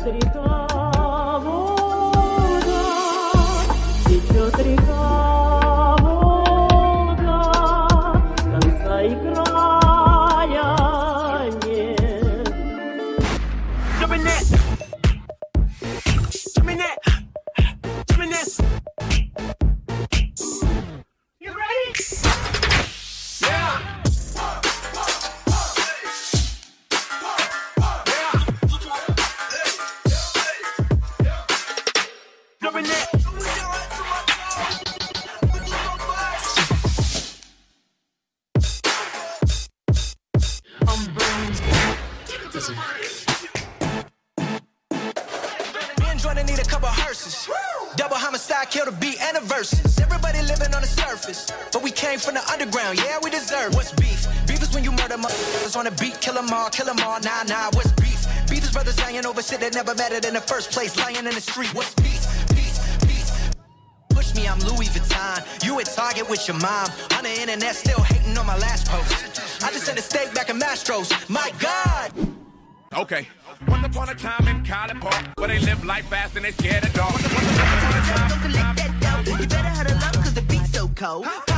Течет река, Волга, течет река, Волга, конца и края нет. You ready? Need a couple hearses. Double homicide, kill the beat and the verses. Everybody living on the surface, but we came from the underground. Yeah, we deserve. What's beef? Beef is when you murder motherfuckers on the beat. Kill them all, nah, nah. What's beef? Beef is brothers lying over shit that never mattered in the first place. Lying in the street. What's peace? Peace. Push me, I'm Louis Vuitton. You at Target with your mom. On the internet, still hating on my last post. I just sent a steak back in Mastro's. My God. Okay. Once upon a time in College Park, where they live life fast and they scared of dogs. Don't collect that dough. You better huddle up cause the beat's so cold.